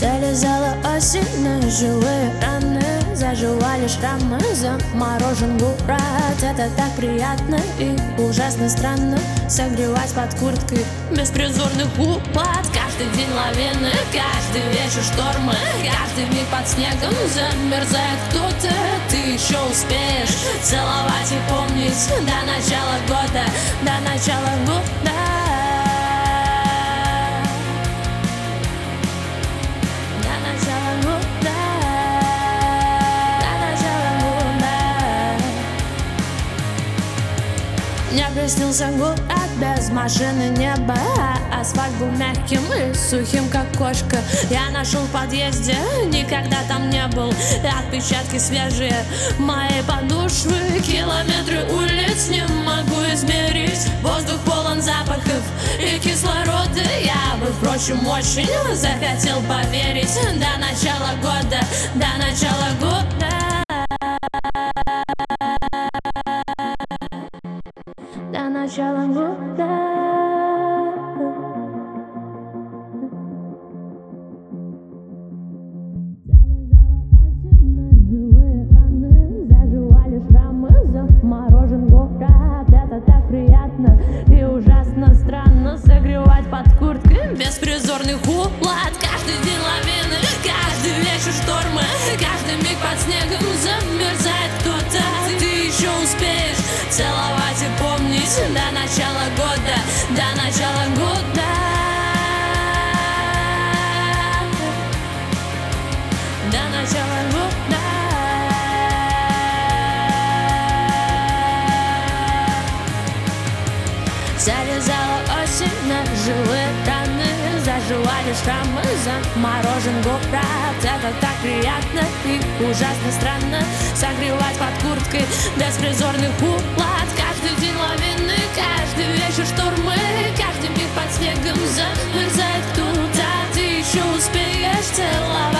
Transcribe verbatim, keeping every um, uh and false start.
Залезала осень на жилые раны, заживали шрамы, заморожен город. Это так приятно и ужасно странно согревать под курткой беспризорных уплат. Каждый день лавины, каждый вечер штормы, каждый миг под снегом замерзает кто-то. Ты еще успеешь целовать и помнить до начала года, до начала года. Мне приснился город без машины неба, а асфальт был мягким и сухим, как кошка. Я нашел в подъезде, никогда там не был. Отпечатки свежие моей подошвы, километры улиц не могу измерить. Воздух полон запахов и кислорода. Я бы, впрочем, очень захотел поверить до начала года, до начала года. До начала года. Живые раны, заживали шрамы, заморожен город. Это так приятно и ужасно странно согревать под курткой беспризорных уплат. Каждый день лавины, каждый вечер штормы, каждый миг под снегом замерзает кто-то. Ты еще успеешь целовать и помнить до начала года, до начала года. До начала года. Залезала осень на живые раны, заживали шрамы, заморожен город. Это так приятно и ужасно странно согревать под курткой беспризорных уплат. Каждый день лавины, каждый вечер штормы, каждый миг под снегом замерзает кто-то. Ты еще успеешь целовать